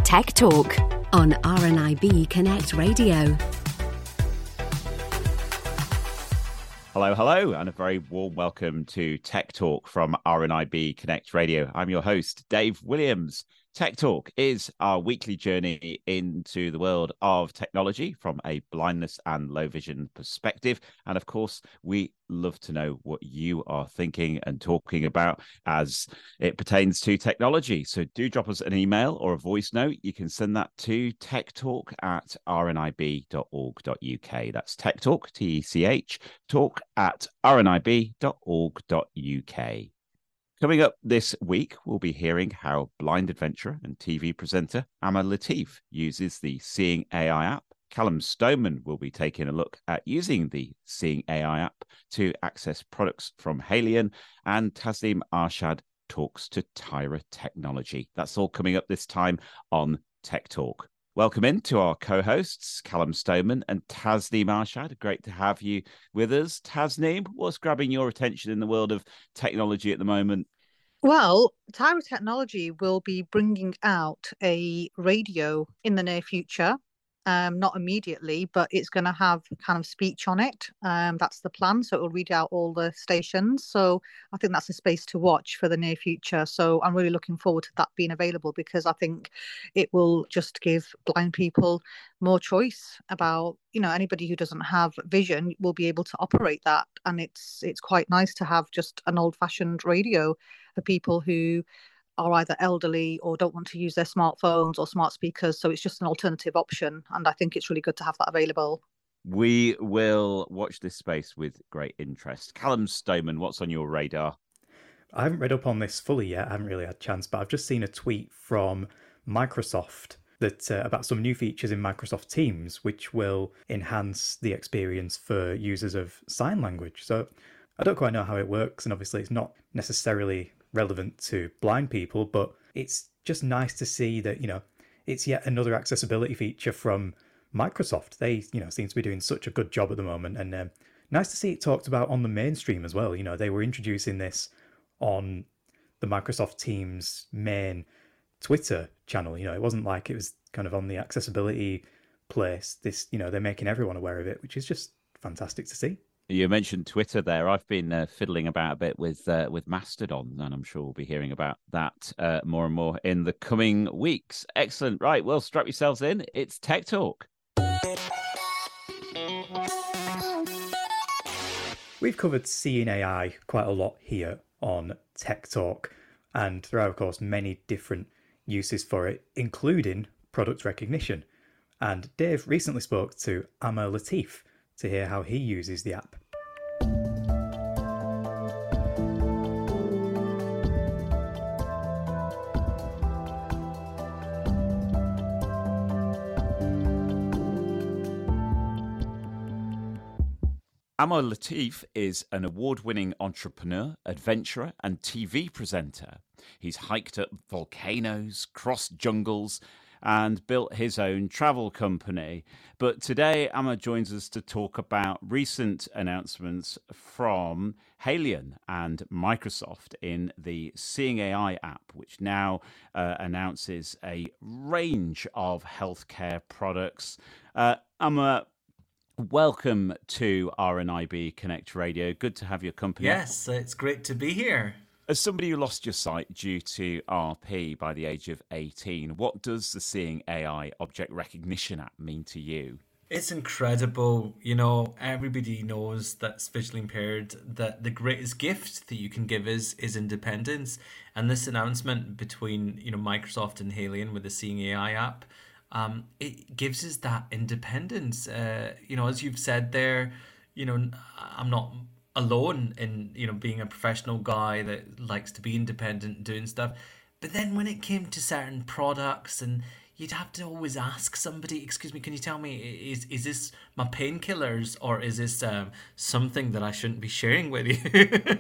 Tech Talk on RNIB Connect Radio. Hello, and a very warm welcome to Tech Talk from RNIB Connect Radio. I'm your host, Dave Williams. Tech Talk is our weekly journey into the world of technology from a blindness and low vision perspective. And of course, we love to know what you are thinking and talking about as it pertains to technology. So do drop us an email or a voice note. You can send that to techtalk@rnib.org.uk. That's Tech Talk, TECH, talk at rnib.org.uk. Coming up this week, we'll be hearing how blind adventurer and TV presenter Amar Lateef uses the Seeing AI app. Callum Stoneman will be taking a look at using the Seeing AI app to access products from Haleon, and Tasneem Arshad talks to Tyra Technology. That's all coming up this time on Tech Talk. Welcome in to our co-hosts, Callum Stoneman and Tasneem Arshad. Great to have you with us. Tasneem, what's grabbing your attention in the world of technology at the moment? Well, Tyra Technology will be bringing out a radio in the near future. Not immediately, but it's going to have kind of speech on it. That's the plan. So it will read out all the stations. So I think that's a space to watch for the near future. So I'm really looking forward to that being available, because I think it will just give blind people more choice about, anybody who doesn't have vision will be able to operate that. And it's quite nice to have just an old-fashioned radio for people who are either elderly or don't want to use their smartphones or smart speakers. So it's just an alternative option. And I think it's really good to have that available. We will watch this space with great interest. Callum Stoneman, what's on your radar? I haven't read up on this fully yet. I haven't really had a chance, but I've just seen a tweet from Microsoft that about some new features in Microsoft Teams, which will enhance the experience for users of sign language. So I don't quite know how it works. And obviously it's not necessarily relevant to blind people, but it's just nice to see that, it's yet another accessibility feature from Microsoft. They, seem to be doing such a good job at the moment, and nice to see it talked about on the mainstream as well. They were introducing this on the Microsoft Teams main Twitter channel. It wasn't like it was kind of on the accessibility place. This, they're making everyone aware of it, which is just fantastic to see. You mentioned Twitter there. I've been fiddling about a bit with Mastodon, and I'm sure we'll be hearing about that more and more in the coming weeks. Excellent. Right, well, strap yourselves in. It's Tech Talk. We've covered Seeing AI quite a lot here on Tech Talk, and there are, of course, many different uses for it, including product recognition. And Dave recently spoke to Amar Lateef to hear how he uses the app. Amar Lateef is an award-winning entrepreneur, adventurer, and TV presenter. He's hiked up volcanoes, crossed jungles, and built his own travel company. But today, Amar joins us to talk about recent announcements from Haleon and Microsoft in the Seeing AI app, which now announces a range of healthcare products. Amar, welcome to RNIB Connect Radio. Good to have your company. Yes, it's great to be here. As somebody who lost your sight due to RP by the age of 18, what does the Seeing AI object recognition app mean to you? It's incredible. Everybody knows that's visually impaired, that the greatest gift that you can give is independence. And this announcement between, Microsoft and Haleon with the Seeing AI app, it gives us that independence. As you've said there, I'm not alone in being a professional guy that likes to be independent and doing stuff, but then when it came to certain products, and you'd have to always ask somebody, excuse me, can you tell me, is this my painkillers, or is this something that I shouldn't be sharing with you?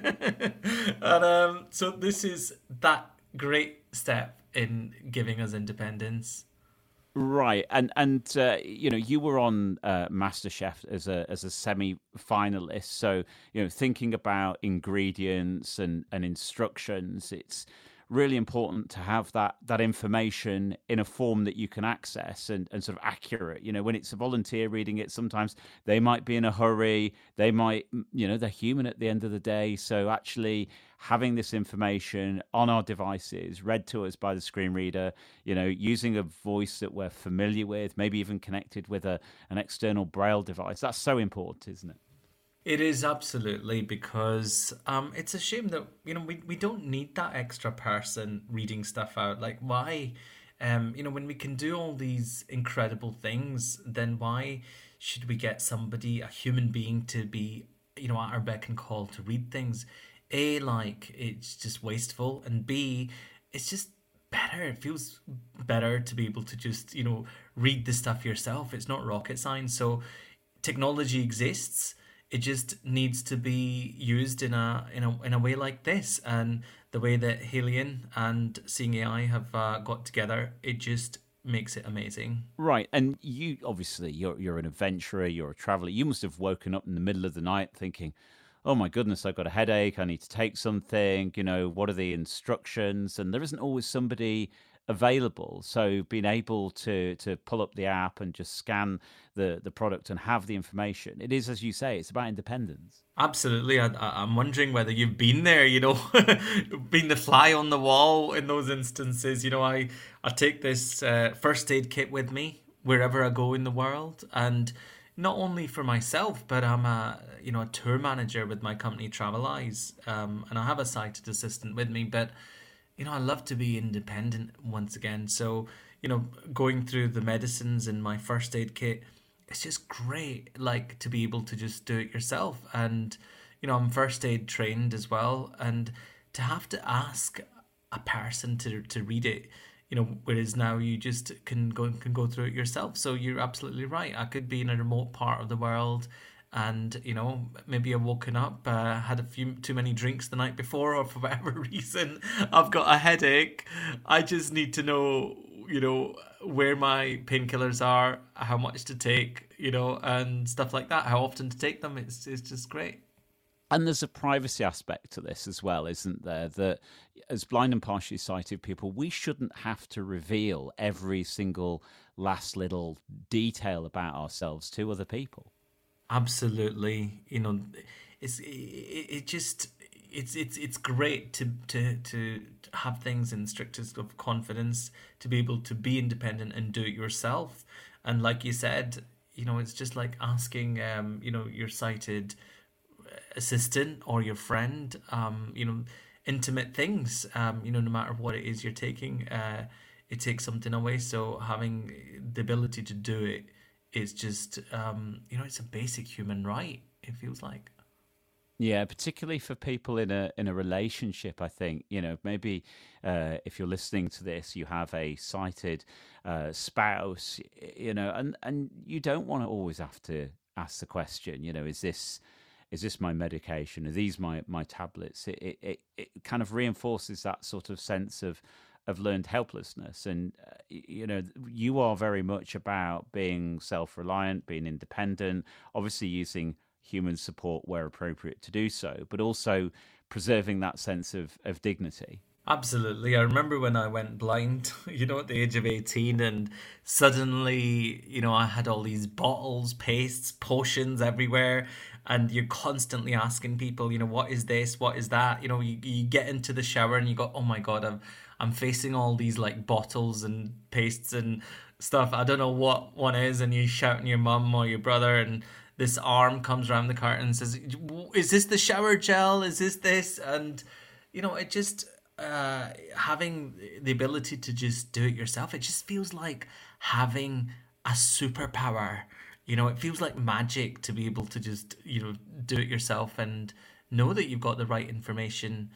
And so this is that great step in giving us independence. Right, and you were on MasterChef as a semi-finalist, so thinking about ingredients and instructions, it's really important to have that information in a form that you can access and sort of accurate. When it's a volunteer reading it, sometimes they might be in a hurry. They might, they're human at the end of the day. So actually having this information on our devices, read to us by the screen reader, using a voice that we're familiar with, maybe even connected with an external Braille device, that's so important, isn't it? It is, absolutely, because it's a shame that we don't need that extra person reading stuff out. Like, why? When we can do all these incredible things, then why should we get somebody, a human being, to be at our beck and call to read things? A, like, it's just wasteful, and B, it's just better. It feels better to be able to just read the stuff yourself. It's not rocket science. So technology exists. It just needs to be used in a way like this, and the way that Halion and Seeing AI have got together, it just makes it amazing. Right, and you obviously you're an adventurer, you're a traveller. You must have woken up in the middle of the night thinking, "Oh my goodness, I've got a headache. I need to take something. What are the instructions?" And there isn't always somebody available. So being able to pull up the app and just scan the product and have the information, it is, as you say, it's about independence. Absolutely. I'm wondering whether you've been there, been the fly on the wall in those instances. I take this first aid kit with me wherever I go in the world, and not only for myself, but I'm a tour manager with my company Traveleyes, and I have a sighted assistant with me, but I love to be independent once again. So, going through the medicines in my first aid kit, it's just great, like, to be able to just do it yourself. And, I'm first aid trained as well. And to have to ask a person to read it, whereas now you just can go through it yourself. So you're absolutely right. I could be in a remote part of the world, and maybe I've woken up, had a few too many drinks the night before, or for whatever reason I've got a headache. I just need to know where my painkillers are, how much to take, and stuff like that, how often to take them. It's just great. And there's a privacy aspect to this as well, isn't there? That as blind and partially sighted people, we shouldn't have to reveal every single last little detail about ourselves to other people. Absolutely. It's great to have things in strictest of confidence, to be able to be independent and do it yourself. And like you said, it's just like asking your sighted assistant or your friend intimate things, no matter what it is you're taking, it takes something away. So having the ability to do it is just it's a basic human right, it feels like. Yeah, particularly for people in a relationship, I think, maybe if you're listening to this, you have a sighted spouse, and you don't want to always have to ask the question, is this my medication? Are these my tablets? It kind of reinforces that sort of sense of learned helplessness. And, you are very much about being self-reliant, being independent, obviously using human support where appropriate to do so, but also preserving that sense of dignity. Absolutely. I remember when I went blind, at the age of 18, and suddenly, I had all these bottles, pastes, potions everywhere, and you're constantly asking people, what is this? What is that? You get into the shower and you go, oh my God, I'm facing all these like bottles and pastes and stuff. I don't know what one is, and you shout at your mum or your brother, and this arm comes around the curtain and says, is this the shower gel? Is this? And, it just... having the ability to just do it yourself, it just feels like having a superpower. It feels like magic to be able to just do it yourself and know that you've got the right information.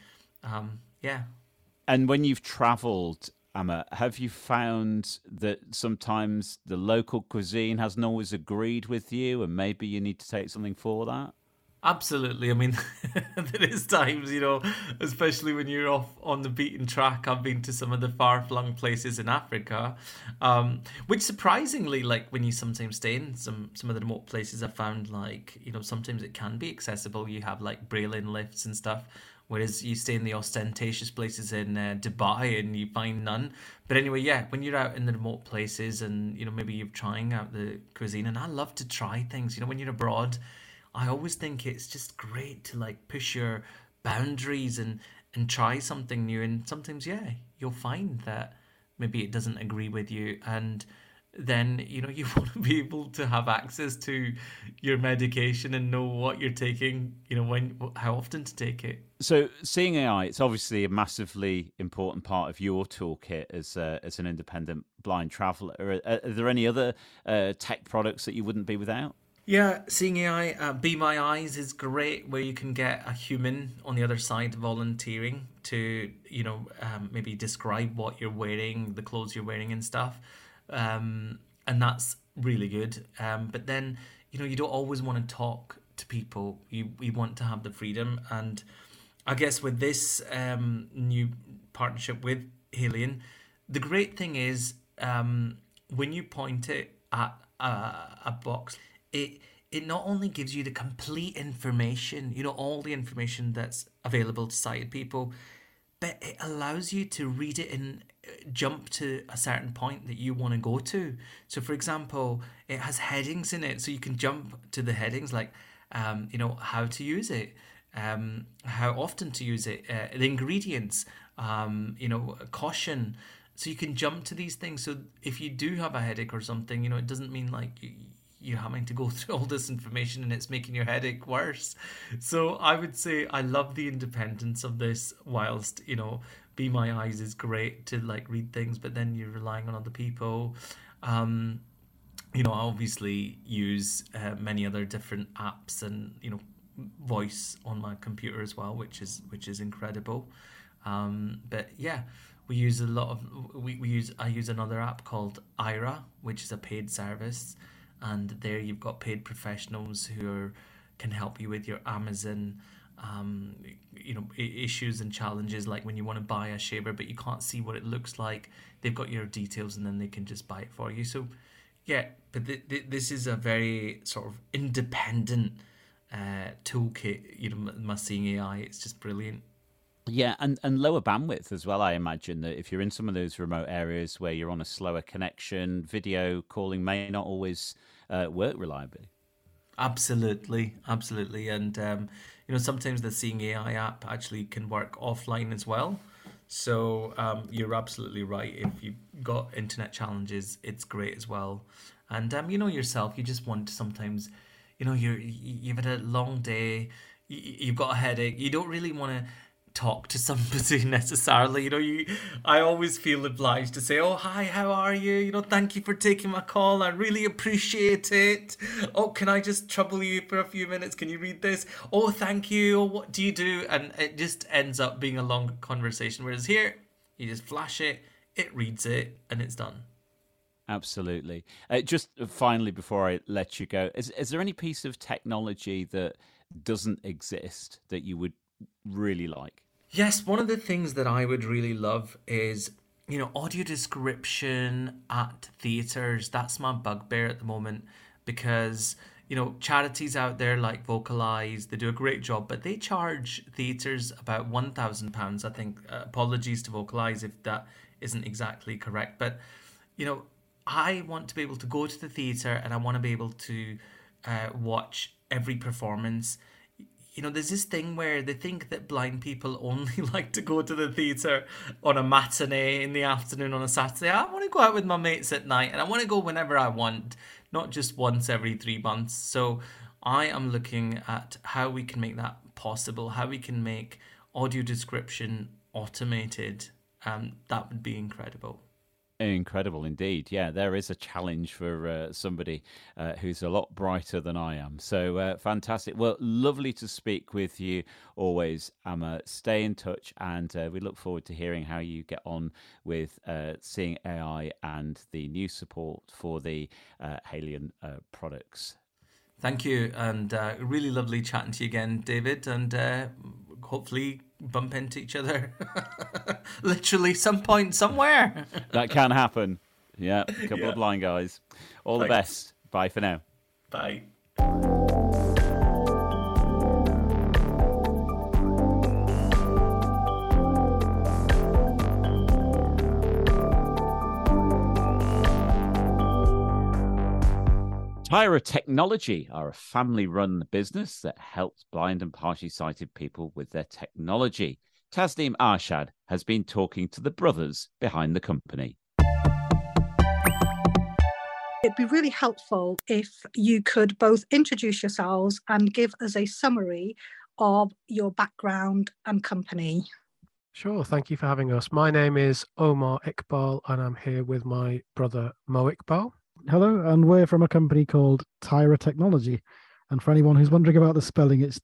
And when you've traveled, Emma, have you found that sometimes the local cuisine hasn't always agreed with you, and maybe you need to take something for that? Absolutely. I mean, there is times, especially when you're off on the beaten track. I've been to some of the far-flung places in Africa, which surprisingly, like when you sometimes stay in some of the remote places, I've found like, sometimes it can be accessible. You have like Braille-in lifts and stuff, whereas you stay in the ostentatious places in Dubai and you find none. But anyway, yeah, when you're out in the remote places and, you know, maybe you're trying out the cuisine, and I love to try things, you know, when you're abroad, I always think it's just great to like push your boundaries and try something new. And sometimes, yeah, you'll find that maybe it doesn't agree with you, and then, you know, you want to be able to have access to your medication and know what you're taking, you know, how often to take it. So Seeing AI, it's obviously a massively important part of your toolkit as an independent blind traveller. Are there any other tech products that you wouldn't be without? Yeah, Seeing AI, Be My Eyes is great, where you can get a human on the other side volunteering to, you know, maybe describe what you're wearing, the clothes you're wearing and stuff. And that's really good. But then, you know, you don't always want to talk to people. You want to have the freedom. And I guess with this new partnership with Halion, the great thing is when you point it at a box, it not only gives you the complete information, you know, all the information that's available to sighted people, but it allows you to read it and jump to a certain point that you want to go to. So, for example, it has headings in it, so you can jump to the headings, like, you know, how to use it, how often to use it, the ingredients, you know, caution. So you can jump to these things. So if you do have a headache or something, you know, it doesn't mean like you're having to go through all this information and it's making your headache worse. So I would say I love the independence of this, whilst, you know, Be My Eyes is great to like read things, but then you're relying on other people. You know, I obviously use many other different apps and, you know, voice on my computer as well, which is incredible. But yeah, we use a lot of I use another app called Aira, which is a paid service. And there you've got paid professionals who can help you with your Amazon, you know, issues and challenges, like when you want to buy a shaver but you can't see what it looks like. They've got your details and then they can just buy it for you. So, yeah, but this is a very sort of independent toolkit. You know, my Seeing AI, it's just brilliant. Yeah, and lower bandwidth as well. I imagine that if you're in some of those remote areas where you're on a slower connection, video calling may not always work reliably. Absolutely. And, you know, sometimes the Seeing AI app actually can work offline as well. So you're absolutely right. If you've got internet challenges, it's great as well. And, you know yourself, you just want to sometimes, you know, you've had a long day, you've got a headache, you don't really want to talk to somebody necessarily, you know. I always feel obliged to say, oh, hi, how are you, you know, thank you for taking my call, I really appreciate it. Oh, can I just trouble you for a few minutes, can you read this? Oh, thank you. Oh, what do you do? And it just ends up being a long conversation, whereas here you just flash it, it reads it, and it's done. Absolutely. Just finally, before I let you go, is there any piece of technology that doesn't exist that you would really like? Yes, one of the things that I would really love is, you know, audio description at theatres. That's my bugbear at the moment, because, you know, charities out there like Vocalize, they do a great job, but they charge theatres about £1,000, I think. Apologies to Vocalize if that isn't exactly correct. But, you know, I want to be able to go to the theatre and I want to be able to watch every performance. You know, there's this thing where they think that blind people only like to go to the theatre on a matinee in the afternoon on a Saturday. I want to go out with my mates at night and I want to go whenever I want, not just once every 3 months. So I am looking at how we can make that possible, how we can make audio description automated. That would be incredible. Incredible indeed. Yeah, there is a challenge for somebody who's a lot brighter than I am. So fantastic. Well, lovely to speak with you always, Amma. Stay in touch, and we look forward to hearing how you get on with Seeing AI and the new support for the Halion products. Thank you, and really lovely chatting to you again, David, and hopefully bump into each other literally some point somewhere. That can happen. Yeah, a couple of blind guys. All the best. Bye for now. Tyra Technology are a family-run business that helps blind and partially sighted people with their technology. Tasneem Arshad has been talking to the brothers behind the company. It'd be really helpful if you could both introduce yourselves and give us a summary of your background and company. Sure, thank you for having us. My name is Omar Iqbal and I'm here with my brother Mo Iqbal. Hello, and we're from a company called Tyra Technology. And for anyone who's wondering about the spelling, it's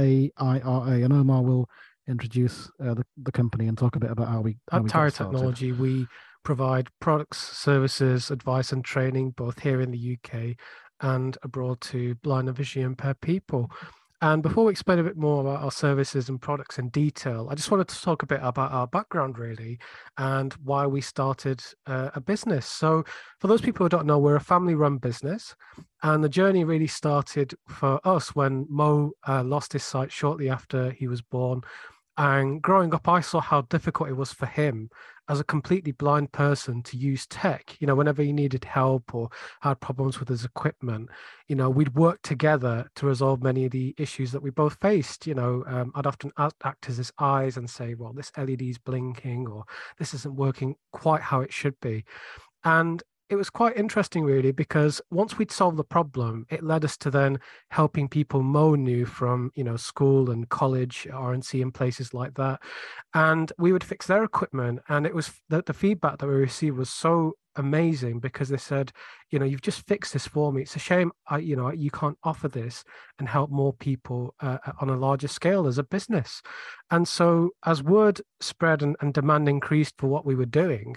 Taira. And Omar will introduce the company and talk a bit about how we At Tyra got started. Technology, we provide products, services, advice and training both here in the UK and abroad to blind and visually impaired people. And before we explain a bit more about our services and products in detail, I just wanted to talk a bit about our background, really, and why we started a business. So for those people who don't know, we're a family-run business, and the journey really started for us when Mo lost his sight shortly after he was born. And growing up, I saw how difficult it was for him as a completely blind person to use tech. You know, whenever he needed help or had problems with his equipment, you know, we'd work together to resolve many of the issues that we both faced. You know, I'd often act as his eyes and say, well, this LED's blinking or this isn't working quite how it should be. And it was quite interesting, really, because once we'd solved the problem, it led us to then helping people Mo knew from, you know, school and college, RNC and places like that. And we would fix their equipment. And it was the feedback that we received was so amazing because they said, you know, you've just fixed this for me. It's a shame, you can't offer this and help more people on a larger scale as a business. And so as word spread and demand increased for what we were doing,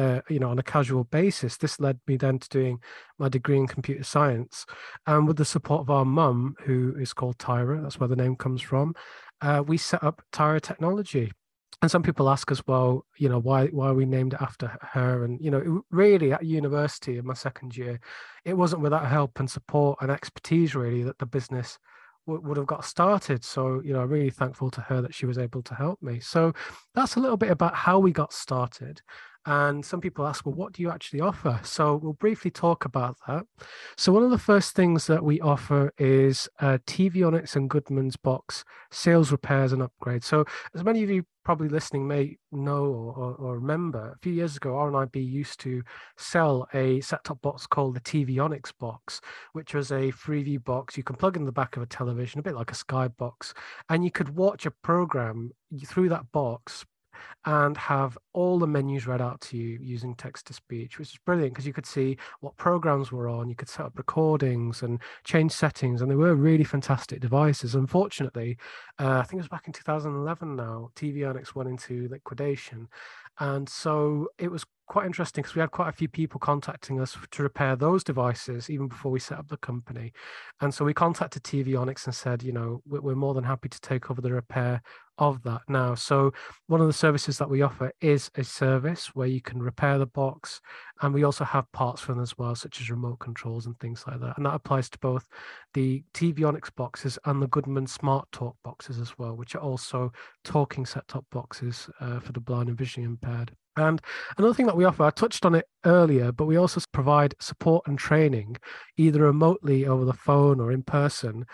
on a casual basis, this led me then to doing my degree in computer science. And with the support of our mum, who is called Tyra, that's where the name comes from, we set up Tyra Technology. And some people ask us, well, you know, why we named it after her? And, you know, really at university in my second year, it wasn't without help and support and expertise, really, that the business would have got started. So, you know, I'm really thankful to her that she was able to help me. So that's a little bit about how we got started. And some people ask, well, what do you actually offer? So we'll briefly talk about that. So one of the first things that we offer is TV-Onyx and Goodman's box sales, repairs and upgrades. So as many of you probably listening may know or remember, a few years ago, RNIB used to sell a set-top box called the TV-Onyx box, which was a Freeview box. You can plug in the back of a television, a bit like a Skybox, and you could watch a program through that box and have all the menus read out to you using text to speech, which is brilliant because you could see what programs were on, you could set up recordings and change settings, and they were really fantastic devices. Unfortunately, I think it was back in 2011 now, TV-Onyx went into liquidation. And so it was quite interesting because we had quite a few people contacting us to repair those devices even before we set up the company. And so we contacted TV-Onyx and said, you know, we're more than happy to take over the repair of that now. So one of the services that we offer is a service where you can repair the box, and we also have parts for them as well, such as remote controls and things like that. And that applies to both the TV-Onyx boxes and the Goodman Smart Talk boxes as well, which are also talking set-top boxes for the blind and visually impaired. And another thing that we offer, I touched on it earlier, but we also provide support and training either remotely over the phone or in person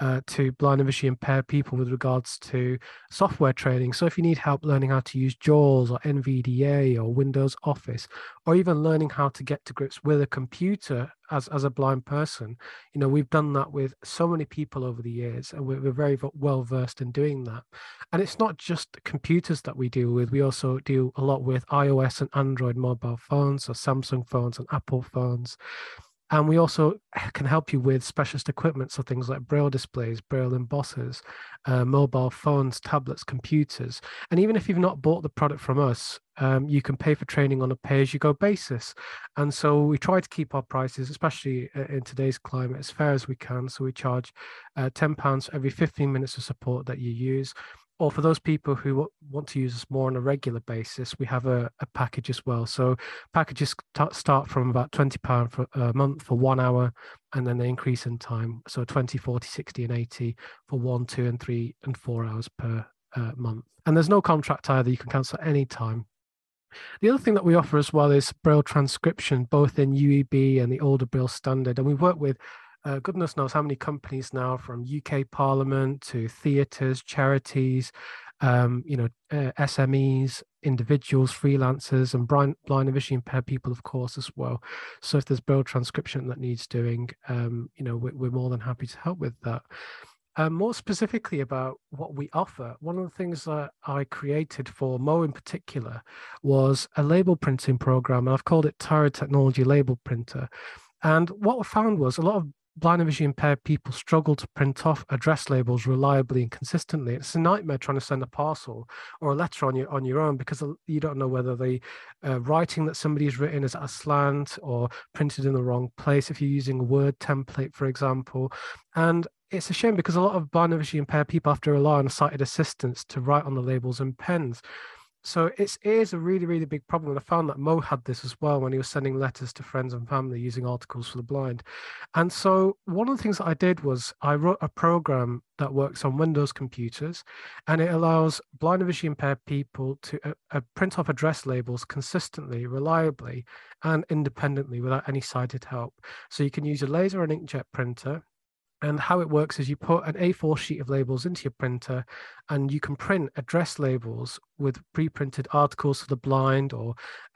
to blind and visually impaired people with regards to software training. So if you need help learning how to use JAWS or NVDA or Windows Office, or even learning how to get to grips with a computer as a blind person, you know, we've done that with so many people over the years, and we're very well versed in doing that. And it's not just computers that we deal with. We also deal a lot with iOS and Android mobile phones, so Samsung phones and Apple phones. And we also can help you with specialist equipment, so things like Braille displays, Braille embossers, mobile phones, tablets, computers. And even if you've not bought the product from us, you can pay for training on a pay-as-you-go basis. And so we try to keep our prices, especially in today's climate, as fair as we can. So we charge £10 for every 15 minutes of support that you use. Or for those people who want to use us more on a regular basis, we have a package as well. So packages start from about £20 for a month for 1 hour, and then they increase in time. So 20, 40, 60 and 80 for 1, 2 and 3 and 4 hours per month. And there's no contract either. You can cancel at any time. The other thing that we offer as well is Braille transcription, both in UEB and the older Braille standard. And we work with goodness knows how many companies now, from UK Parliament to theatres, charities, SMEs, individuals, freelancers, and blind and visually impaired people, of course, as well. So if there's braille transcription that needs doing, we're more than happy to help with that. More specifically about what we offer, one of the things that I created for Mo in particular was a label printing program, and I've called it Tyra Technology Label Printer. And what we found was a lot of blind and visually impaired people struggle to print off address labels reliably and consistently. It's a nightmare trying to send a parcel or a letter on your own, because you don't know whether the writing that somebody's written is at a slant or printed in the wrong place if you're using a Word template, for example. And it's a shame because a lot of blind and visually impaired people have to rely on sighted assistants to write on the labels and pens. So it is a really, really big problem. And I found that Mo had this as well when he was sending letters to friends and family using Articles for the Blind. And so one of the things that I did was I wrote a program that works on Windows computers, and it allows blind and visually impaired people to print off address labels consistently, reliably, and independently without any sighted help. So you can use a laser and inkjet printer. And how it works is you put an A4 sheet of labels into your printer, and you can print address labels with pre-printed Articles for the Blind or,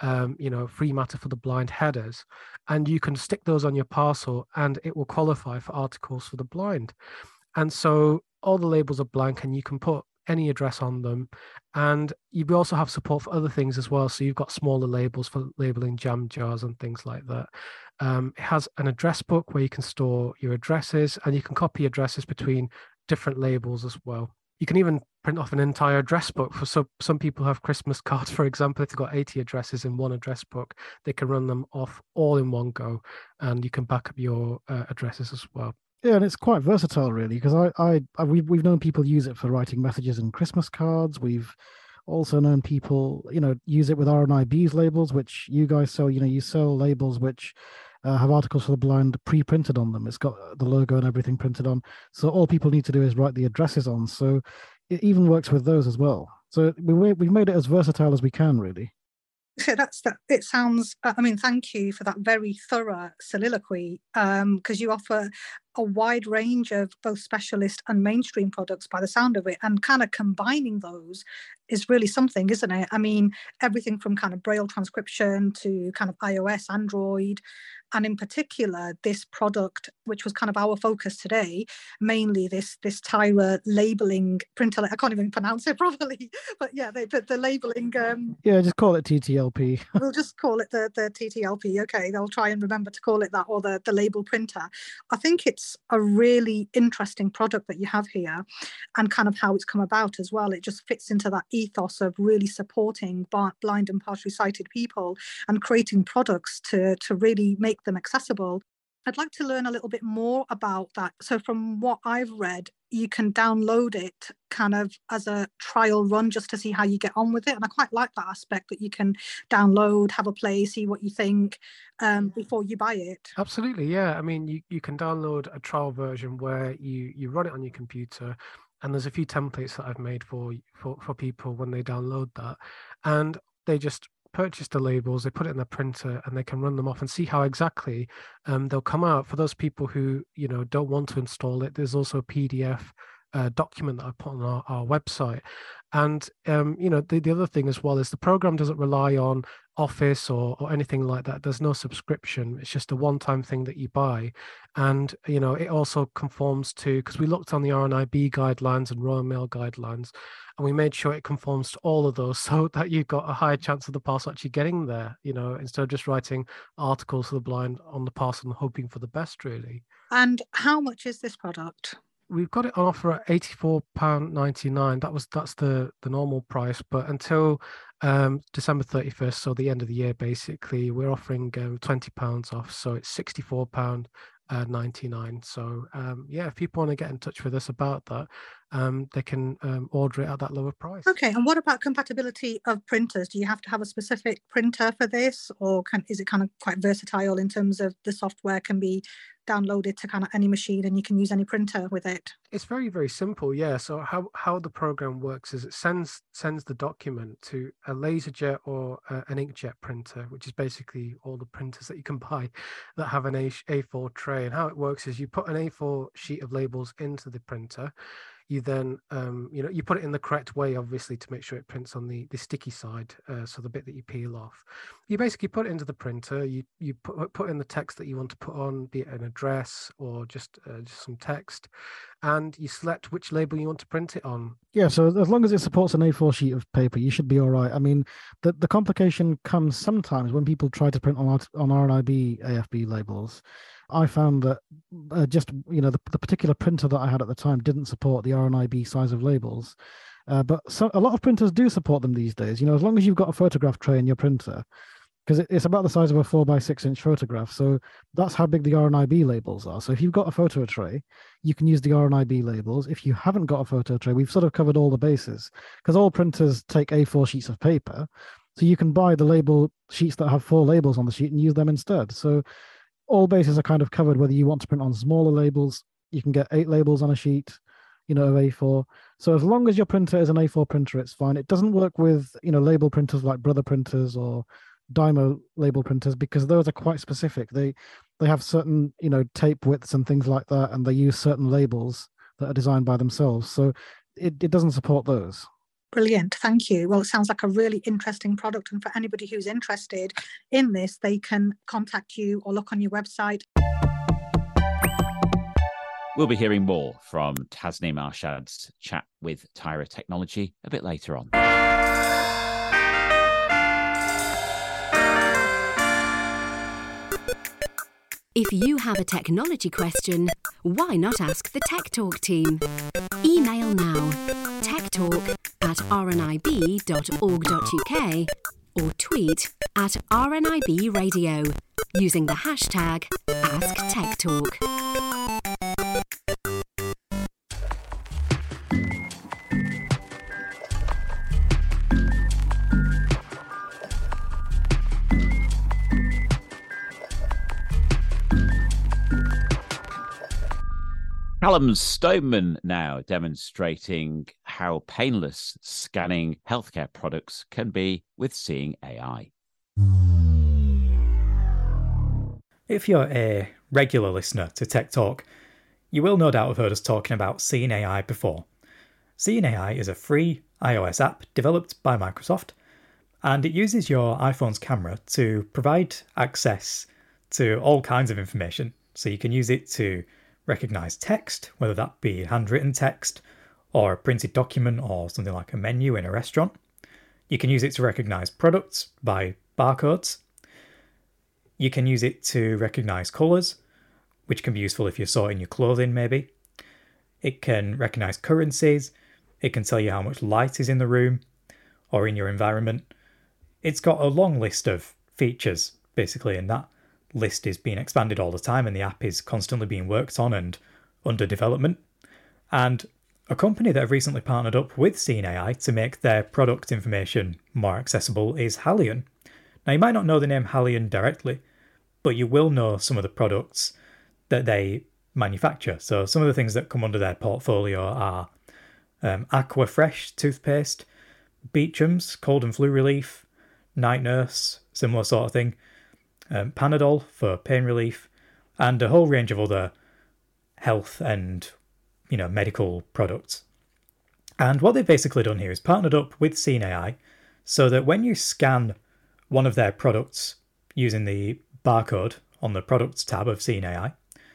free matter for the blind headers. And you can stick those on your parcel and it will qualify for Articles for the Blind. And so all the labels are blank and you can put any address on them. And you also have support for other things as well. So you've got smaller labels for labeling jam jars and things like that. It has an address book where you can store your addresses, and you can copy addresses between different labels as well. You can even print off an entire address book. For some people have Christmas cards, for example. If they've got 80 addresses in one address book, they can run them off all in one go, and you can back up your addresses as well. Yeah, and it's quite versatile, really, because we've known people use it for writing messages and Christmas cards. We've also known people, use it with RNIB's labels, which you guys sell. You sell labels which have Articles for the Blind pre-printed on them. It's got the logo and everything printed on. So all people need to do is write the addresses on. So it even works with those as well. So we've made it as versatile as we can, really. So it sounds, thank you for that very thorough soliloquy, because you offer a wide range of both specialist and mainstream products by the sound of it, and kind of combining those is really something, isn't it? I mean, everything from kind of braille transcription to kind of iOS, Android, and in particular this product, which was kind of our focus today, mainly this Tyra labeling printer. I can't even pronounce it properly, but yeah, the labeling. Yeah, just call it TTLP. We'll just call it the TTLP. Okay, they'll try and remember to call it that, or the label printer. I think it's a really interesting product that you have here, and kind of how it's come about as well. It just fits into that ethos of really supporting blind and partially sighted people and creating products to really make them accessible. I'd like to learn a little bit more about that. So from what I've read, you can download it kind of as a trial run just to see how you get on with it. And I quite like that aspect, that you can download, have a play, see what you think before you buy it. Absolutely, yeah. I mean, you can download a trial version where you run it on your computer, and there's a few templates that I've made for people when they download that. And they just purchase the labels, they put it in the printer, and they can run them off and see how exactly they'll come out. For those people who don't want to install it, there's also a PDF document that I put on our website. And the other thing as well is the program doesn't rely on Office or anything like that. There's no subscription. It's just a one-time thing that you buy. And it also conforms to, because we looked on the RNIB guidelines and Royal Mail guidelines, and we made sure it conforms to all of those, so that you've got a higher chance of the parcel actually getting there, instead of just writing Articles for the Blind on the parcel and hoping for the best, really. And how much is this product? We've got it on offer at £84.99. That's the normal price, but until December 31st, so the end of the year, basically, we're offering £20 off, so it's £64.99. So if people want to get in touch with us about that, they can order it at that lower price. Okay, and what about compatibility of printers? Do you have to have a specific printer for this, or is it kind of quite versatile in terms of the software can be downloaded to kind of any machine and you can use any printer with it? It's very, very simple, yeah. So how the program works is it sends the document to a LaserJet or an inkjet printer, which is basically all the printers that you can buy that have an A4 tray. And how it works is you put an A4 sheet of labels into the printer. You then, you put it in the correct way, obviously, to make sure it prints on the sticky side, so the bit that you peel off. You basically put it into the printer, you put in the text that you want to put on, be it an address or just some text, and you select which label you want to print it on. Yeah, so as long as it supports an A4 sheet of paper, you should be all right. I mean, the complication comes sometimes when people try to print on RNIB AFB labels. I found that the particular printer that I had at the time didn't support the RNIB size of labels. But a lot of printers do support them these days. As long as you've got a photograph tray in your printer, because it's about the size of a 4x6 inch photograph. So that's how big the RNIB labels are. So if you've got a photo tray, you can use the RNIB labels. If you haven't got a photo tray, we've sort of covered all the bases, because all printers take A4 sheets of paper. So you can buy the label sheets that have 4 labels on the sheet and use them instead. So all bases are kind of covered. Whether you want to print on smaller labels, you can get 8 labels on a sheet, of A4. So as long as your printer is an A4 printer, it's fine. It doesn't work with, label printers like Brother printers or Dymo label printers, because those are quite specific. They have certain, tape widths and things like that, and they use certain labels that are designed by themselves. So it doesn't support those. Brilliant, thank you. Well, it sounds like a really interesting product, and for anybody who's interested in this, they can contact you or look on your website. We'll be hearing more from Tasneem Arshad's chat with Tyra Technology a bit later on. If you have a technology question, why not ask the Tech Talk team? Email now, techtalk@rnib.org.uk or tweet @RNIBradio using the hashtag AskTechTalk. Callum Stoneman now demonstrating how painless scanning healthcare products can be with Seeing AI. If you're a regular listener to Tech Talk, you will no doubt have heard us talking about Seeing AI before. Seeing AI is a free iOS app developed by Microsoft, and it uses your iPhone's camera to provide access to all kinds of information. So you can use it to recognize text, whether that be handwritten text or a printed document or something like a menu in a restaurant. You can use it to recognize products by barcodes. You can use it to recognize colors, which can be useful if you're sorting your clothing maybe. It can recognize currencies. It can tell you how much light is in the room or in your environment. It's got a long list of features, basically, and that list is being expanded all the time, and the app is constantly being worked on and under development. And a company that have recently partnered up with Seeing AI to make their product information more accessible is Halion. Now, you might not know the name Halion directly, but you will know some of the products that they manufacture. So some of the things that come under their portfolio are Aquafresh toothpaste, Beecham's cold and flu relief, Night Nurse, similar sort of thing, Panadol for pain relief, and a whole range of other health and medical products. And what they've basically done here is partnered up with Seeing AI so that when you scan one of their products using the barcode on the products tab of Seeing AI,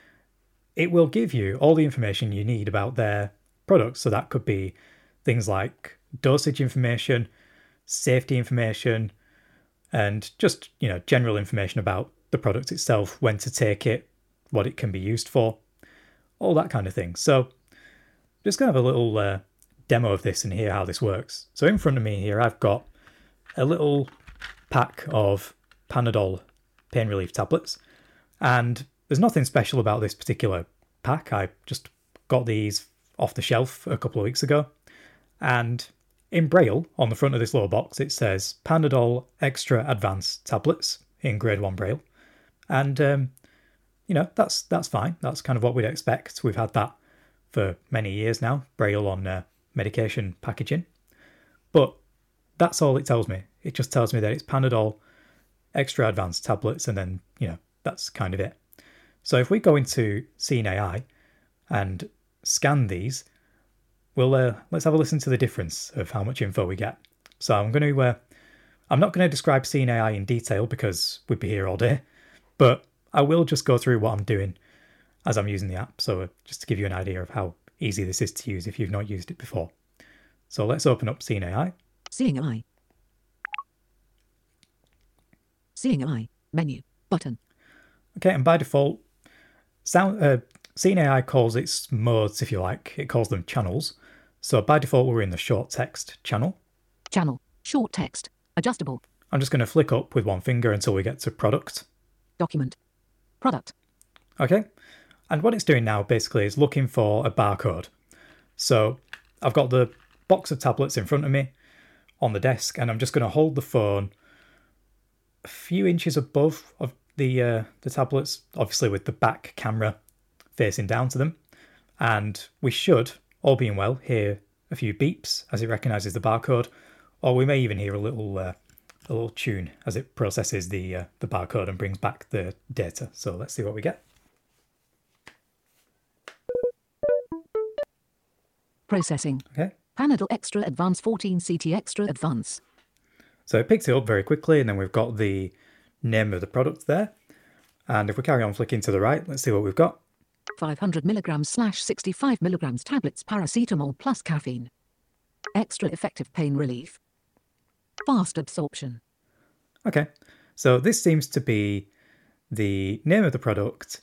it will give you all the information you need about their products. So that could be things like dosage information, safety information, and just, general information about the product itself, when to take it, what it can be used for, all that kind of thing. So just going to have a little demo of this and hear how this works. So in front of me here, I've got a little pack of Panadol pain relief tablets, and there's nothing special about this particular pack. I just got these off the shelf a couple of weeks ago. And in Braille, on the front of this little box, it says Panadol Extra Advanced tablets in grade 1 Braille. And, that's fine. That's kind of what we'd expect. We've had that for many years now, Braille on medication packaging. But that's all it tells me. It just tells me that it's Panadol Extra Advanced tablets, and then, that's kind of it. So if we go into Seeing AI and scan these, let's have a listen to the difference of how much info we get. So I'm not going to describe Seeing AI in detail because we'd be here all day, but I will just go through what I'm doing as I'm using the app. So just to give you an idea of how easy this is to use if you've not used it before. So let's open up Seeing AI. Seeing AI. Seeing AI. Menu. Button. Okay, and by default, Seeing AI calls its modes, if you like. It calls them channels. So by default, we're in the short text channel. Channel. Short text. Adjustable. I'm just going to flick up with one finger until we get to product. Document. Product. Okay. And what it's doing now basically is looking for a barcode. So I've got the box of tablets in front of me on the desk, and I'm just going to hold the phone a few inches above of the tablets, obviously with the back camera facing down to them. And we should, all being well, hear a few beeps as it recognises the barcode, or we may even hear a little tune as it processes the barcode and brings back the data. So let's see what we get. Processing. Okay. Panadol Extra Advance 14 CT Extra Advance. So it picks it up very quickly, and then we've got the name of the product there. And if we carry on flicking to the right, let's see what we've got. 500 milligrams / 65 milligrams tablets paracetamol plus caffeine. Extra effective pain relief. Fast absorption. Okay, so this seems to be the name of the product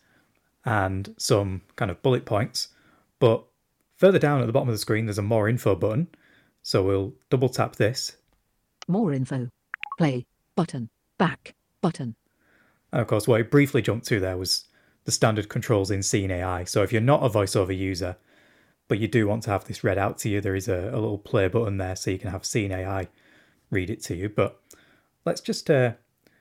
and some kind of bullet points, but further down at the bottom of the screen there's a more info button, so we'll double tap this. More info. Play. Button. Back. Button. And of course what it briefly jumped to there was the standard controls in Seeing AI. So if you're not a VoiceOver user, but you do want to have this read out to you, there is a little play button there so you can have Seeing AI read it to you. But let's just have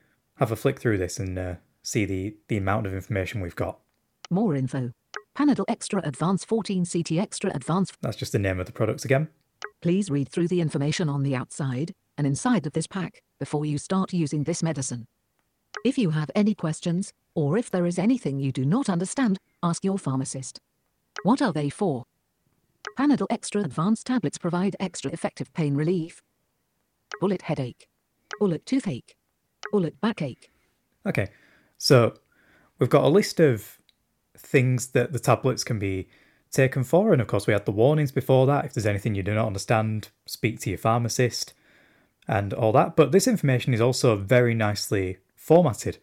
a flick through this and see the amount of information we've got. More info. Panadol Extra Advance 14 CT Extra Advance. That's just the name of the products again. Please read through the information on the outside and inside of this pack before you start using this medicine. If you have any questions, or if there is anything you do not understand, ask your pharmacist. What are they for? Panadol Extra Advanced tablets provide extra effective pain relief. Bullet headache. Bullet toothache. Bullet backache. Okay, so we've got a list of things that the tablets can be taken for, and of course we had the warnings before that. If there's anything you do not understand, speak to your pharmacist and all that. But this information is also very nicely formatted.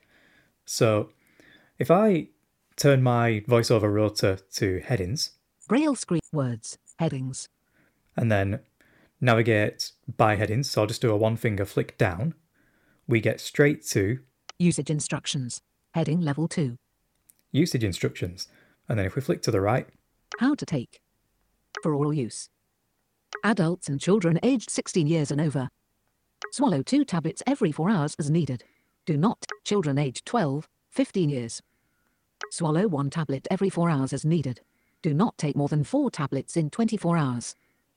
So if I turn my VoiceOver rotor to headings, Braille screen words, headings, and then navigate by headings, so I'll just do a one finger flick down, we get straight to usage instructions, heading level 2, usage instructions. And then if we flick to the right, how to take, for oral use, adults and children aged 16 years and over. Swallow 2 tablets every 4 hours as needed. Do not, children aged 12, 15 years. Swallow 1 tablet every 4 hours as needed. Do not take more than 4 tablets in 24 hours.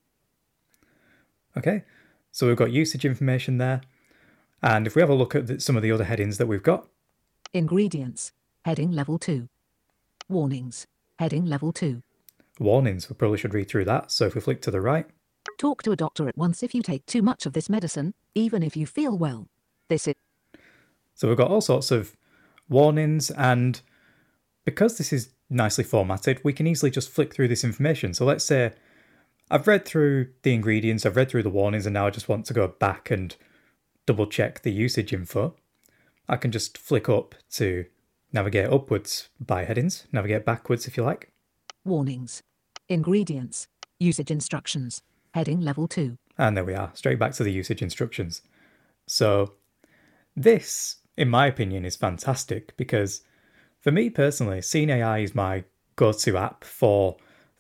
Okay, so we've got usage information there. And if we have a look at some of the other headings that we've got. Ingredients, heading level 2. Warnings, heading level 2. Warnings, we probably should read through that. So if we flick to the right. Talk to a doctor at once if you take too much of this medicine, even if you feel well. This is... So we've got all sorts of warnings, and because this is nicely formatted, we can easily just flick through this information. So let's say I've read through the ingredients, I've read through the warnings, and now I just want to go back and double check the usage info. I can just flick up to navigate upwards by headings, navigate backwards if you like. Warnings, ingredients, usage instructions, heading level 2. And there we are, straight back to the usage instructions. So this, in my opinion, is fantastic because for me personally, Seeing AI is my go-to app for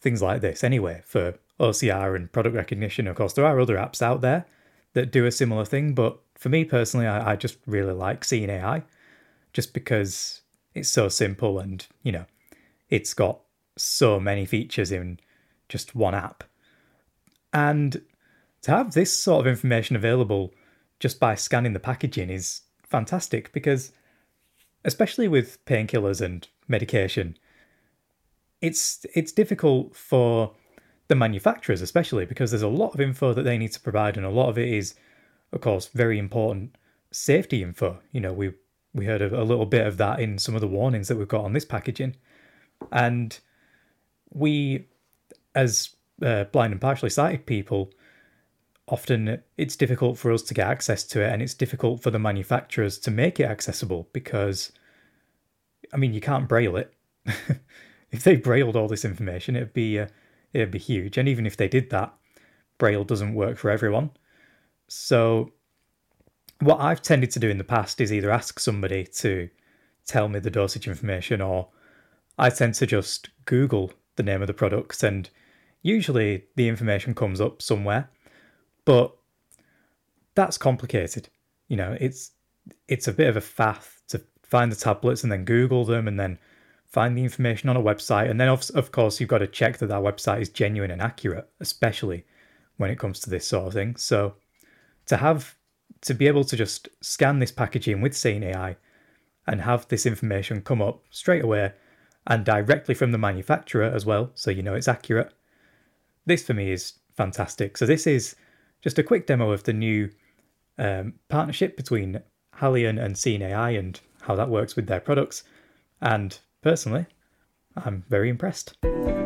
things like this anyway for OCR and product recognition. Of course, there are other apps out there that do a similar thing, but for me personally, I just really like Seeing AI just because it's so simple and, it's got so many features in just one app. And to have this sort of information available just by scanning the packaging is fantastic because, especially with painkillers and medication, it's difficult for the manufacturers, especially because there's a lot of info that they need to provide, and a lot of it is, of course, very important safety info. We heard a little bit of that in some of the warnings that we've got on this packaging, and we, as blind and partially sighted people, often it's difficult for us to get access to it, and it's difficult for the manufacturers to make it accessible because, you can't braille it. If they brailled all this information, it'd be huge. And even if they did that, braille doesn't work for everyone. So what I've tended to do in the past is either ask somebody to tell me the dosage information, or I tend to just Google the name of the products, and usually the information comes up somewhere. But that's complicated. It's a bit of a faff to find the tablets and then Google them and then find the information on a website. And then, of course, you've got to check that website is genuine and accurate, especially when it comes to this sort of thing. So to be able to just scan this packaging with Seeing AI and have this information come up straight away and directly from the manufacturer as well, so it's accurate, this for me is fantastic. So this is just a quick demo of the new partnership between Halion and Seeing AI and how that works with their products. And personally, I'm very impressed.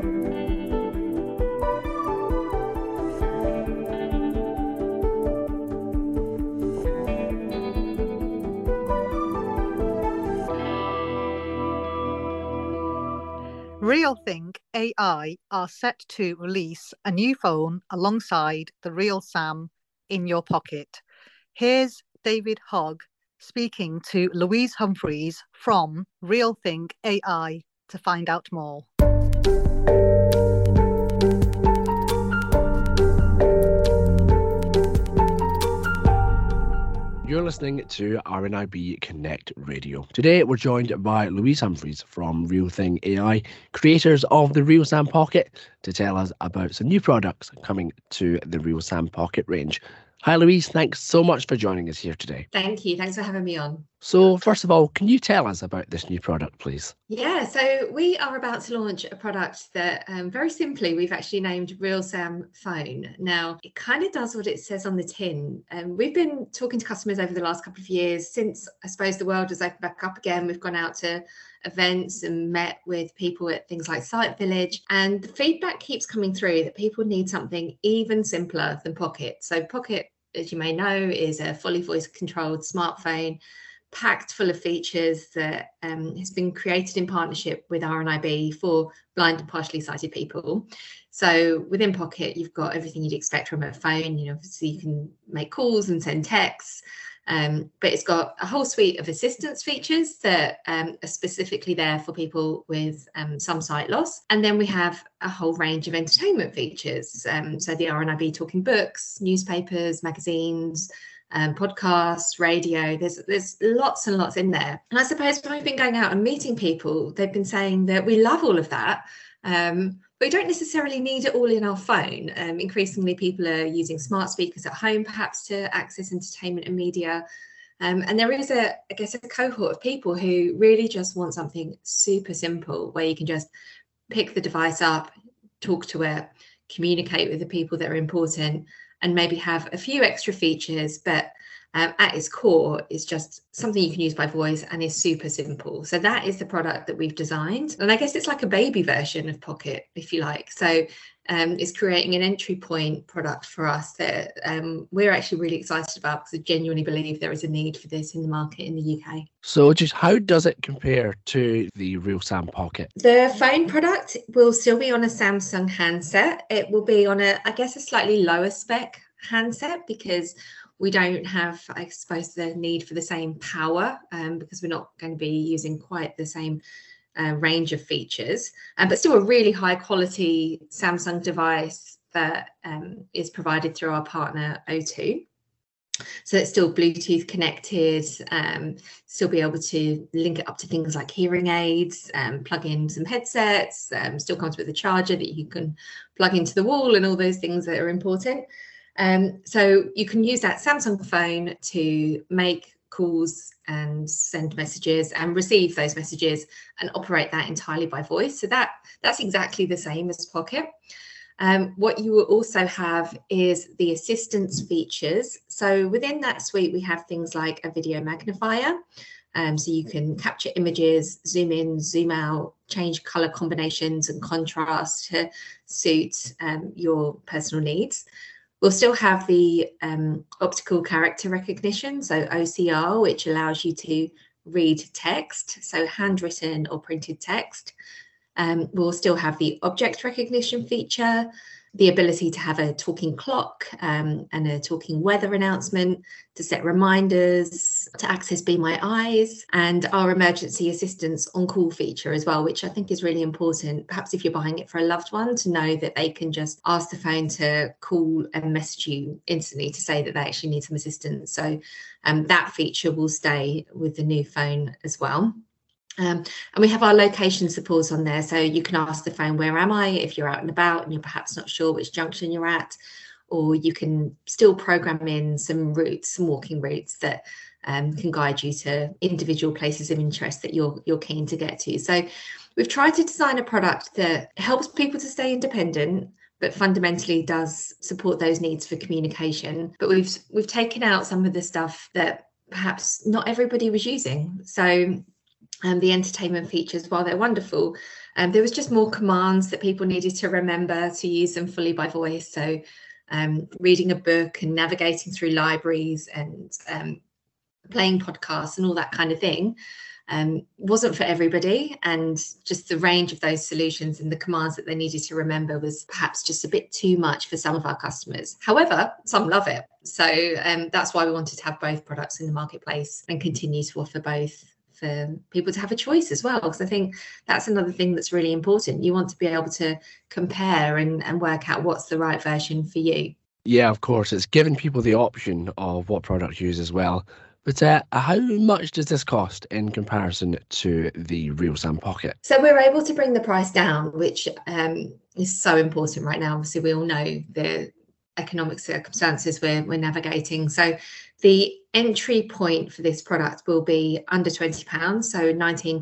RealThink AI are set to release a new phone alongside the Real Sam in your pocket. Here's David Hogg speaking to Louise Humphreys from RealThink AI to find out more. You're listening to RNIB Connect Radio. Today we're joined by Louise Humphreys from RealThink AI, creators of the Real Sam Pocket, to tell us about some new products coming to the Real Sam Pocket range. Hi Louise, thanks so much for joining us here today. Thank you, thanks for having me on. So first of all, can you tell us about this new product, please? Yeah, so we are about to launch a product that very simply we've actually named Real Sam Phone. Now, it kind of does what it says on the tin. We've been talking to customers over the last couple of years since, I suppose, the world has opened back up again. We've gone out to events and met with people at things like Sight Village, and the feedback keeps coming through that people need something even simpler than Pocket. So Pocket, as you may know, is a fully voice controlled smartphone packed full of features that has been created in partnership with RNIB for blind and partially sighted people. So within Pocket, you've got everything you'd expect from a phone. Obviously you can make calls and send texts, but it's got a whole suite of assistance features that are specifically there for people with some sight loss. And then we have a whole range of entertainment features. So the RNIB Talking Books, newspapers, magazines, podcasts, radio, there's lots and lots in there. And I suppose when we've been going out and meeting people, they've been saying that we love all of that, but we don't necessarily need it all in our phone. Increasingly, people are using smart speakers at home, perhaps to access entertainment and media. And there is a cohort of people who really just want something super simple, where you can just pick the device up, talk to it, communicate with the people that are important, and maybe have a few extra features, but at its core, it's just something you can use by voice and is super simple. So that is the product that we've designed. And I guess it's like a baby version of Pocket, if you like. So it's creating an entry point product for us that we're actually really excited about, because I genuinely believe there is a need for this in the market in the UK. So just how does it compare to the Real Sam Pocket? The phone product will still be on a Samsung handset. It will be on a slightly lower spec handset, because we don't have, I suppose, the need for the same power, because we're not going to be using quite the same range of features, but still a really high quality Samsung device that is provided through our partner O2. So it's still Bluetooth connected, still be able to link it up to things like hearing aids, plug in some headsets, still comes with a charger that you can plug into the wall and all those things that are important. So you can use that Samsung phone to make calls and send messages and receive those messages and operate that entirely by voice. So that's exactly the same as Pocket. What you will also have is the assistance features. So within that suite, we have things like a video magnifier. So you can capture images, zoom in, zoom out, change color combinations and contrast to suit your personal needs. We'll still have the optical character recognition, so OCR, which allows you to read text, so handwritten or printed text. We'll still have the object recognition feature, the ability to have a talking clock and a talking weather announcement, to set reminders, to access Be My Eyes, and our emergency assistance on call feature as well, which I think is really important. Perhaps if you're buying it for a loved one, to know that they can just ask the phone to call and message you instantly to say that they actually need some assistance. So that feature will stay with the new phone as well. And we have our location support on there, so you can ask the phone, where am I, if you're out and about and you're perhaps not sure which junction you're at, or you can still program in some routes, some walking routes that can guide you to individual places of interest that you're keen to get to. So we've tried to design a product that helps people to stay independent, but fundamentally does support those needs for communication. But we've taken out some of the stuff that perhaps not everybody was using. So the entertainment features, while they're wonderful, there was just more commands that people needed to remember to use them fully by voice. So reading a book and navigating through libraries and playing podcasts and all that kind of thing wasn't for everybody. And just the range of those solutions and the commands that they needed to remember was perhaps just a bit too much for some of our customers. However, some love it. So that's why we wanted to have both products in the marketplace and continue to offer both for people to have a choice as well, because I think that's another thing that's really important. You want to be able to compare and work out what's the right version for you. Yeah, of course, it's giving people the option of what product to use as well. But how much does this cost in comparison to the RealSam Pocket? So we're able to bring the price down, which is so important right now. Obviously, we all know the economic circumstances we're navigating. So the entry point for this product will be under £20, so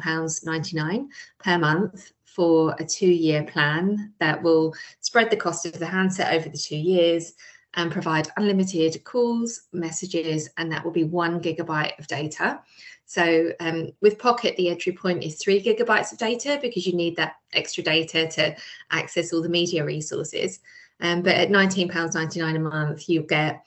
£19.99 per month for a 2-year plan that will spread the cost of the handset over the 2 years and provide unlimited calls, messages, and that will be 1 gigabyte of data. So with Pocket, the entry point is 3 gigabytes of data because you need that extra data to access all the media resources. But at £19.99 a month, you'll get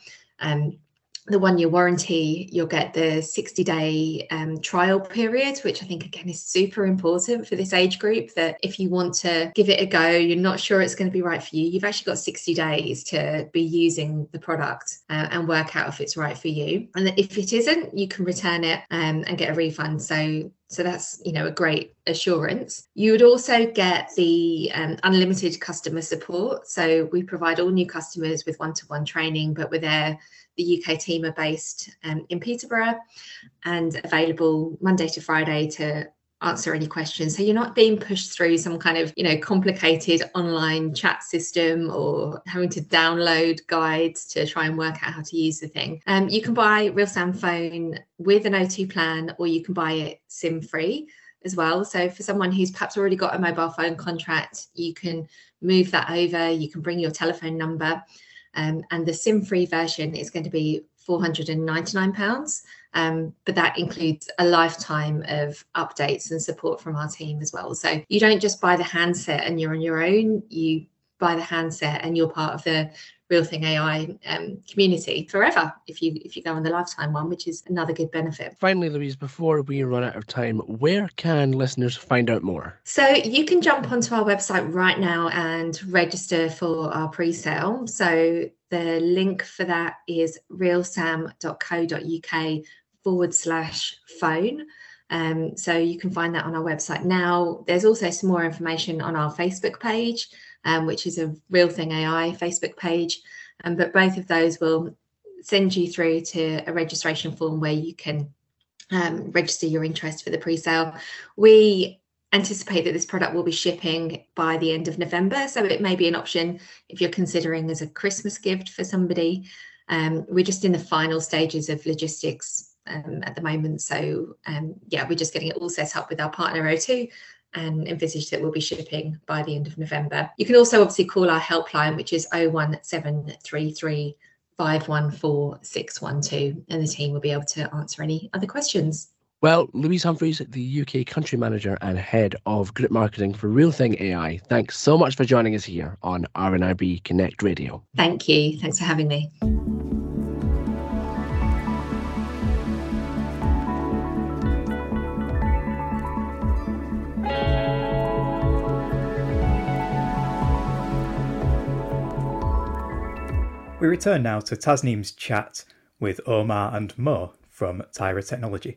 the 1-year warranty, you'll get the 60-day trial period, which I think, again, is super important for this age group, that if you want to give it a go, you're not sure it's going to be right for you, you've actually got 60 days to be using the product and work out if it's right for you. And if it isn't, you can return it and get a refund. So that's, a great assurance. You would also get the unlimited customer support. So we provide all new customers with one-to-one training, but the UK team are based in Peterborough and available Monday to Friday to answer any questions. So you're not being pushed through some kind of, complicated online chat system or having to download guides to try and work out how to use the thing. You can buy RealSam phone with an O2 plan, or you can buy it SIM free as well. So for someone who's perhaps already got a mobile phone contract, you can move that over, you can bring your telephone number. And the SIM-free version is going to be £499, but that includes a lifetime of updates and support from our team as well. So you don't just buy the handset and you're on your own, you buy the handset and you're part of the Real Thing AI community forever if you go on the lifetime one, which is another good benefit. Finally, Louise, before we run out of time, where can listeners find out more? So you can jump onto our website right now and register for our pre-sale. So the link for that is realsam.co.uk/phone. So you can find that on our website now. There's also some more information on our Facebook page, which is a Real Thing AI Facebook page. But both of those will send you through to a registration form where you can register your interest for the pre-sale. We anticipate that this product will be shipping by the end of November, so it may be an option if you're considering as a Christmas gift for somebody. We're just in the final stages of logistics at the moment, so yeah, we're just getting it all set up with our partner O2 and envisage that we'll be shipping by the end of November. You can also obviously call our helpline, which is 01733 514 612, and the team will be able to answer any other questions. Well, Louise Humphries, the UK Country Manager and Head of Group Marketing for Real Thing AI, thanks so much for joining us here on RNIB Connect Radio. Thank you. Thanks for having me. We return now to Tasneem's chat with Omar and Mo from Tyra Technology.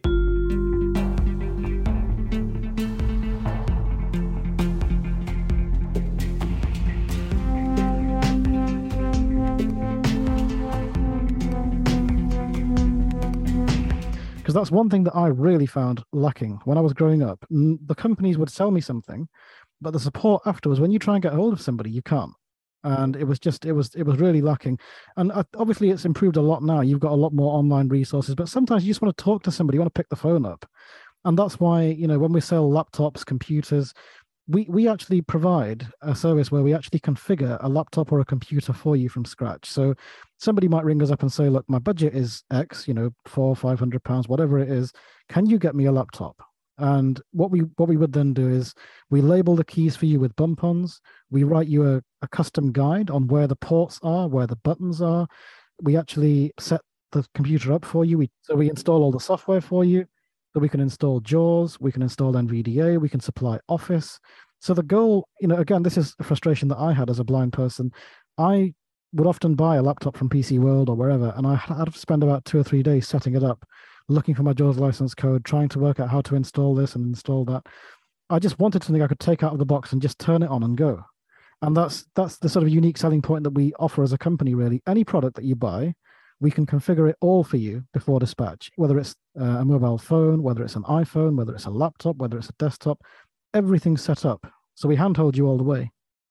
Because that's one thing that I really found lacking when I was growing up. The companies would sell me something, but the support afterwards, when you try and get hold of somebody, you can't. And it was really lacking. And obviously it's improved a lot now. You've got a lot more online resources, but sometimes you just want to talk to somebody, you want to pick the phone up. And that's why, you know, when we sell laptops, computers, we actually provide a service where we actually configure a laptop or a computer for you from scratch. So somebody might ring us up and say, look, my budget is X, you know, £400-500, whatever it is. Can you get me a laptop? And what we would then do is we label the keys for you with bump-ons. We write you a custom guide on where the ports are, where the buttons are. We actually set the computer up for you. So we install all the software for you. So we can install JAWS, we can install NVDA, we can supply Office. So the goal, you know, again, this is a frustration that I had as a blind person. I would often buy a laptop from PC World or wherever, and I had to spend about 2 or 3 days setting it up, looking for my JAWS license code, trying to work out how to install this and install that. I just wanted something I could take out of the box and just turn it on and go. And that's the sort of unique selling point that we offer as a company, really. Any product that you buy, we can configure it all for you before dispatch, whether it's a mobile phone, whether it's an iPhone, whether it's a laptop, whether it's a desktop, everything's set up. So we handhold you all the way.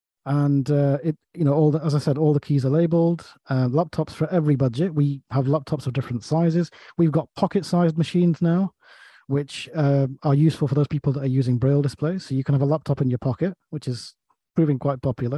And as I said, all the keys are labeled. Laptops for every budget. We have laptops of different sizes. We've got pocket-sized machines now, which are useful for those people that are using Braille displays. So you can have a laptop in your pocket, which is proving quite popular.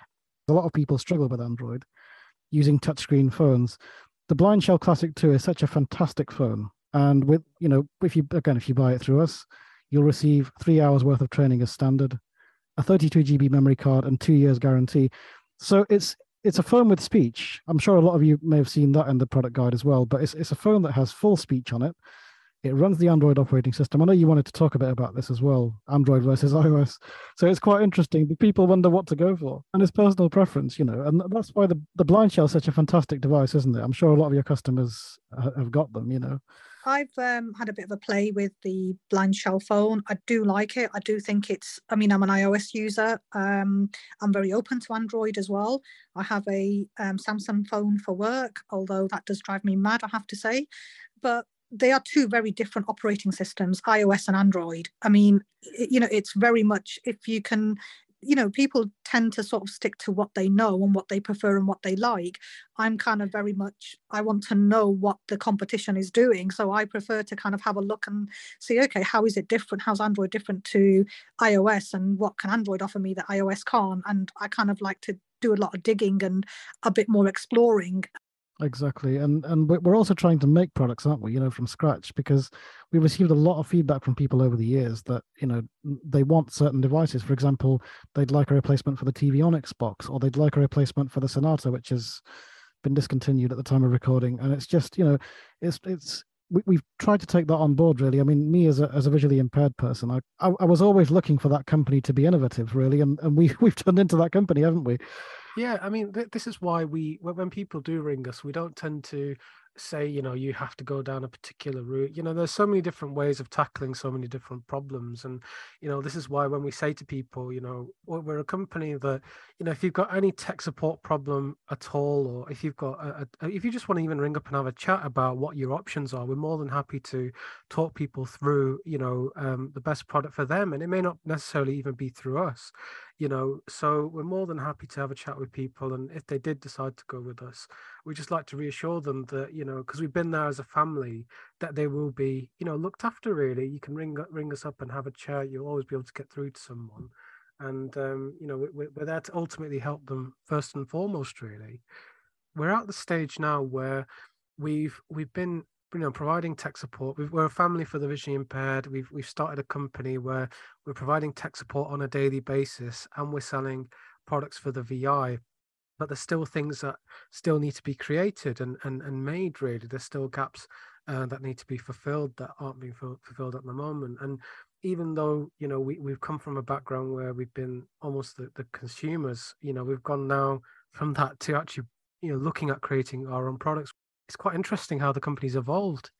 A lot of people struggle with Android using touchscreen phones. The Blind Shell Classic 2 is such a fantastic phone. And with, you know, if you buy it through us, you'll receive 3 hours worth of training as standard, a 32 GB memory card, and 2 years guarantee. So it's a phone with speech. I'm sure a lot of you may have seen that in the product guide as well, but it's a phone that has full speech on it. It runs the Android operating system. I know you wanted to talk a bit about this as well, Android versus iOS. So it's quite interesting. People wonder what to go for. And it's personal preference, you know, and that's why the Blind Shell is such a fantastic device, isn't it? I'm sure a lot of your customers have got them, you know. I've had a bit of a play with the Blind Shell phone. I do like it. I do think I'm an iOS user. I'm very open to Android as well. I have a Samsung phone for work, although that does drive me mad, I have to say. But they are two very different operating systems, iOS and Android. I mean, you know, it's very much, if you can, you know, people tend to sort of stick to what they know and what they prefer and what they like. I'm kind of very much, I want to know what the competition is doing. So I prefer to kind of have a look and see, okay, how is it different? How's Android different to iOS? And what can Android offer me that iOS can't? And I kind of like to do a lot of digging and a bit more exploring. Exactly. And we're also trying to make products, aren't we, you know, from scratch, because we received a lot of feedback from people over the years that, you know, they want certain devices. For example, they'd like a replacement for the TV on Xbox, or they'd like a replacement for the Sonata, which has been discontinued at the time of recording. And it's just, you know, we've tried to take that on board, really. I mean, me as a visually impaired person, I was always looking for that company to be innovative, really, and we've turned into that company, haven't we? Yeah, I mean, this is why when people do ring us, we don't tend to say, you have to go down a particular route. There's so many different ways of tackling so many different problems. And, this is why when we say to people, we're a company that, if you've got any tech support problem at all, or if you've got, if you just want to even ring up and have a chat about what your options are, we're more than happy to talk people through, the best product for them. And it may not necessarily even be through us. So we're more than happy to have a chat with people. And if they did decide to go with us, we just like to reassure them that, because we've been there as a family, that they will be, looked after, really. You can ring us up and have a chat. You'll always be able to get through to someone. And, we're there to ultimately help them first and foremost, really. We're at the stage now where we've been providing tech support. We're a family for the visually impaired. We've started a company where we're providing tech support on a daily basis, and we're selling products for the VI. But there's still things that still need to be created and made, really. There's still gaps that need to be fulfilled that aren't being fulfilled at the moment. And even though, we've come from a background where we've been almost the consumers, we've gone now from that to actually, looking at creating our own products. It's quite interesting how the company's evolved.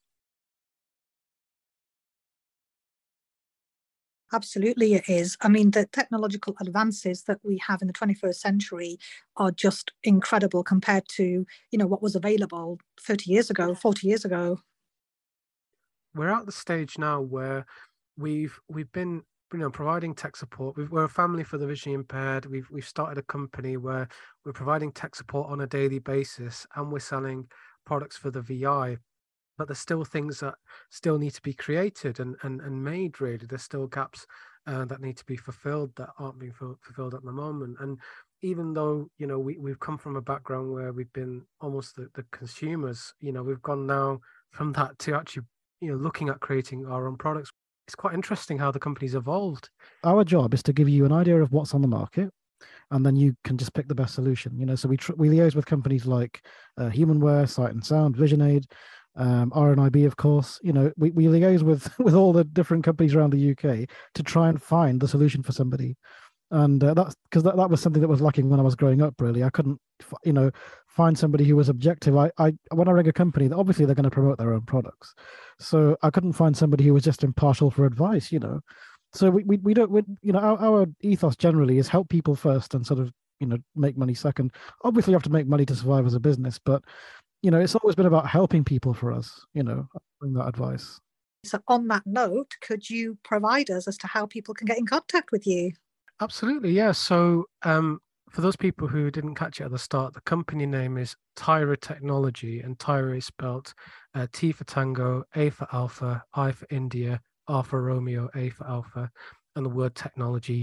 Absolutely, it is. I mean, the technological advances that we have in the 21st century are just incredible compared to, what was available 30 years ago, 40 years ago. We're at the stage now where we've been providing tech support. We're a family for the visually impaired. We've started a company where we're providing tech support on a daily basis, and we're selling products for the VI. But there's still things that still need to be created and made, really. There's still gaps that need to be fulfilled that aren't being fulfilled at the moment. And even though, we've come from a background where we've been almost the consumers, we've gone now from that to actually, looking at creating our own products. It's quite interesting how the company's evolved. Our job is to give you an idea of what's on the market, and then you can just pick the best solution. So we liaise with companies like Humanware, Sight and Sound, VisionAid, RNIB, of course. We liaise with all the different companies around the UK to try and find the solution for somebody. And that's because that was something that was lacking when I was growing up, really. I couldn't, find somebody who was objective. When I ring a company, obviously they're going to promote their own products. So I couldn't find somebody who was just impartial for advice, So we don't, our ethos generally is help people first and sort of, make money second. Obviously, you have to make money to survive as a business, but, it's always been about helping people for us, bring that advice. So on that note, could you provide us as to how people can get in contact with you? Absolutely, yeah. So for those people who didn't catch it at the start, the company name is Tyra Technology, and Tyra is spelled T for Tango, A for Alpha, I for India, R for Romeo, A for Alpha, and the word technology,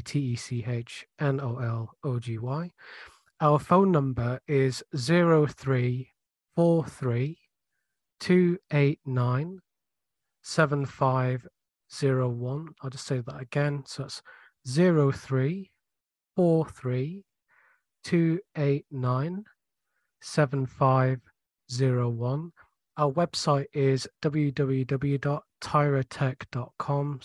TECHNOLOGY. Our phone number is 0343 289 7501. I'll just say that again. So it's 0343 289 7501. Our website is www.tyratech.com,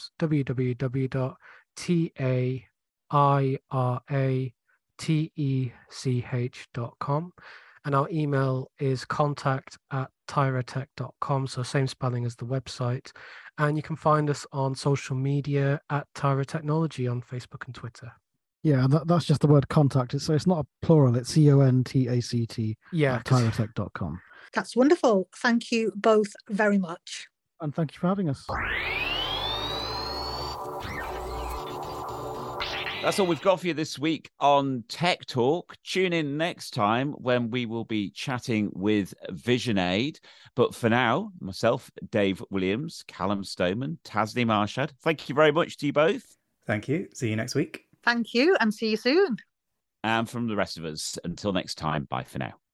www.tyratech.com, and our email is contact@tyratech.com, so same spelling as the website. And you can find us on social media at Tyra Technology on Facebook and Twitter. Yeah, that's just the word contact. So it's not a plural, it's CONTACT at tyratech.com. That's wonderful. Thank you both very much. And thank you for having us. That's all we've got for you this week on Tech Talk. Tune in next time when we will be chatting with VisionAid. But for now, myself, Dave Williams, Callum Stoneman, Tasneem Arshad, thank you very much to you both. Thank you. See you next week. Thank you, and see you soon. And from the rest of us, until next time, bye for now.